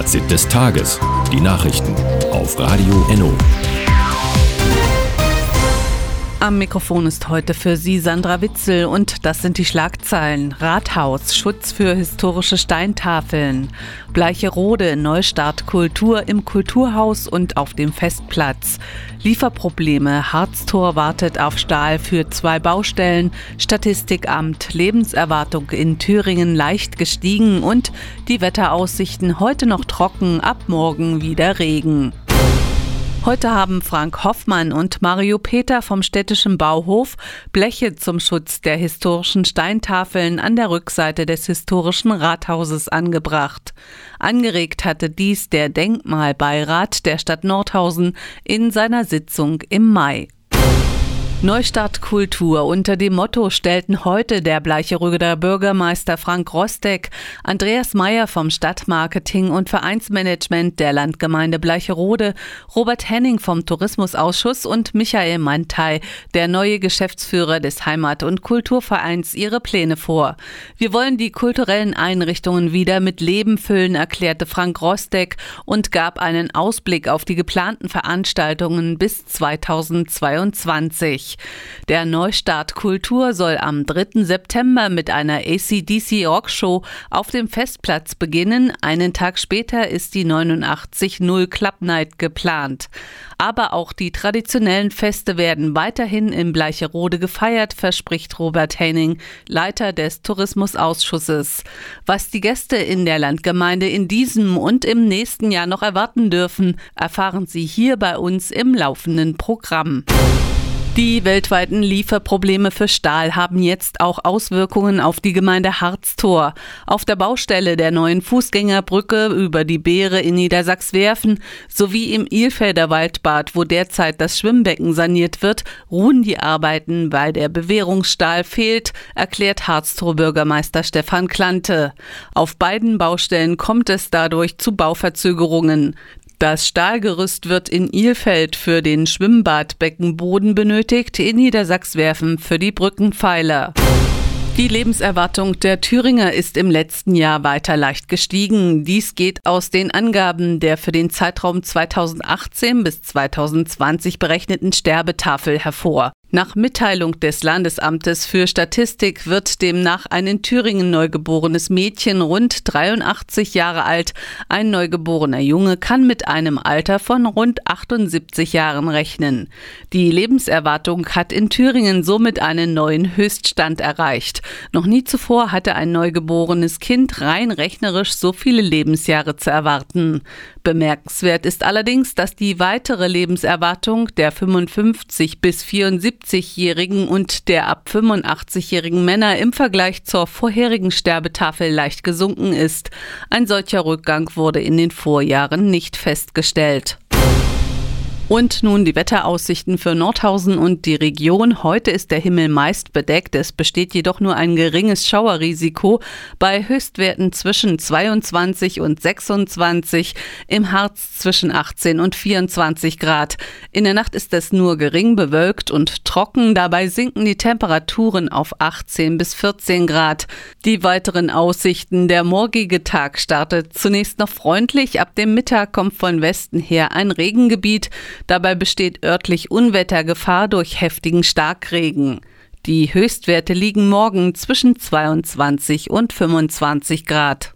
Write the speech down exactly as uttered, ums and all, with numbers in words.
Fazit des Tages. Die Nachrichten auf Radio Enno. Am Mikrofon ist heute für Sie Sandra Witzel und das sind die Schlagzeilen. Rathaus, Schutz für historische Steintafeln. Bleicherode, Neustart Kultur im Kulturhaus und auf dem Festplatz. Lieferprobleme, Harztor wartet auf Stahl für zwei Baustellen. Statistikamt, Lebenserwartung in Thüringen leicht gestiegen und die Wetteraussichten heute noch trocken, ab morgen wieder Regen. Heute haben Frank Hoffmann und Mario Peter vom Städtischen Bauhof Bleche zum Schutz der historischen Steintafeln an der Rückseite des historischen Rathauses angebracht. Angeregt hatte dies der Denkmalbeirat der Stadt Nordhausen in seiner Sitzung im Mai. Neustart Kultur. Unter dem Motto stellten heute der Bleicheröder Bürgermeister Frank Rostek, Andreas Meyer vom Stadtmarketing und Vereinsmanagement der Landgemeinde Bleicherode, Robert Henning vom Tourismusausschuss und Michael Mantei, der neue Geschäftsführer des Heimat- und Kulturvereins, ihre Pläne vor. Wir wollen die kulturellen Einrichtungen wieder mit Leben füllen, erklärte Frank Rostek und gab einen Ausblick auf die geplanten Veranstaltungen bis zweitausendzweiundzwanzig. Der Neustart Kultur soll am dritten September mit einer A C D C Rockshow auf dem Festplatz beginnen. Einen Tag später ist die neunundachtzig null Club Night geplant. Aber auch die traditionellen Feste werden weiterhin in Bleicherode gefeiert, verspricht Robert Henning, Leiter des Tourismusausschusses. Was die Gäste in der Landgemeinde in diesem und im nächsten Jahr noch erwarten dürfen, erfahren Sie hier bei uns im laufenden Programm. Die weltweiten Lieferprobleme für Stahl haben jetzt auch Auswirkungen auf die Gemeinde Harztor. Auf der Baustelle der neuen Fußgängerbrücke über die Beere in Niedersachswerfen sowie im Ilfelder Waldbad, wo derzeit das Schwimmbecken saniert wird, ruhen die Arbeiten, weil der Bewährungsstahl fehlt, erklärt Harztor-Bürgermeister Stefan Klante. Auf beiden Baustellen kommt es dadurch zu Bauverzögerungen. Das Stahlgerüst wird in Ilfeld für den Schwimmbadbeckenboden benötigt, in Niedersachswerfen für die Brückenpfeiler. Die Lebenserwartung der Thüringer ist im letzten Jahr weiter leicht gestiegen. Dies geht aus den Angaben der für den Zeitraum zweitausendachtzehn bis zweitausendzwanzig berechneten Sterbetafel hervor. Nach Mitteilung des Landesamtes für Statistik wird demnach ein in Thüringen neugeborenes Mädchen rund dreiundachtzig Jahre alt. Ein neugeborener Junge kann mit einem Alter von rund achtundsiebzig Jahren rechnen. Die Lebenserwartung hat in Thüringen somit einen neuen Höchststand erreicht. Noch nie zuvor hatte ein neugeborenes Kind rein rechnerisch so viele Lebensjahre zu erwarten. Bemerkenswert ist allerdings, dass die weitere Lebenserwartung der fünfundfünfzig bis vierundsiebzigjährigen und der ab fünfundachtzigjährigen Männer im Vergleich zur vorherigen Sterbetafel leicht gesunken ist. Ein solcher Rückgang wurde in den Vorjahren nicht festgestellt. Und nun die Wetteraussichten für Nordhausen und die Region. Heute ist der Himmel meist bedeckt. Es besteht jedoch nur ein geringes Schauerrisiko bei Höchstwerten zwischen zweiundzwanzig und sechsundzwanzig, im Harz zwischen achtzehn und vierundzwanzig Grad. In der Nacht ist es nur gering bewölkt und trocken. Dabei sinken die Temperaturen auf achtzehn bis vierzehn Grad. Die weiteren Aussichten: Der morgige Tag startet zunächst noch freundlich. Ab dem Mittag kommt von Westen her ein Regengebiet. Dabei besteht örtlich Unwettergefahr durch heftigen Starkregen. Die Höchstwerte liegen morgen zwischen zweiundzwanzig und fünfundzwanzig Grad.